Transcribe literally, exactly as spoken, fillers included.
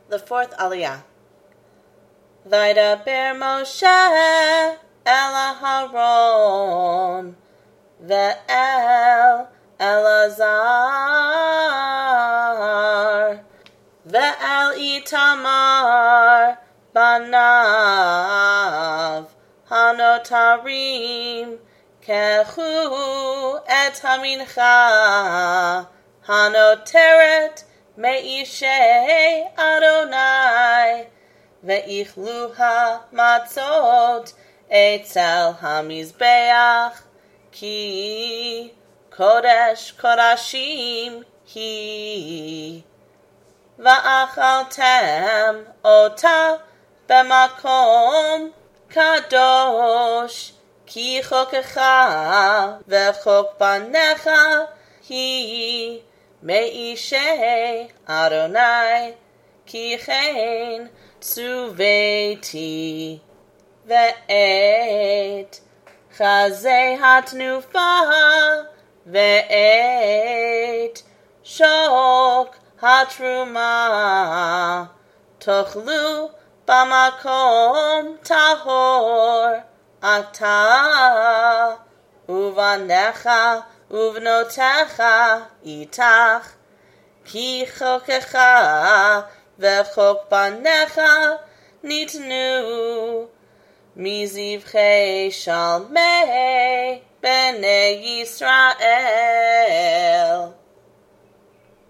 The fourth Aliyah. Vaydaber Moshe el Aharon ve'el Elazar ve'el Itamar banav hanotarim kechu et hamincha hanoteret me'ishei Adonai ve'ichluha matzot etzel hamizbeach ki kodesh kodashim hi va'achaltem ota b'makom kadosh ki chokecha ve'chok banecha hi me'ishei Adonai ki chen tsuveti ve'et chazei hatnufa ve'et shok hatruma tochlu bamakom tahor ata uvanecha uvnotecha itach ki chokecha ve'chok banecha nitnu mizivchei shalmei bnei Yisrael.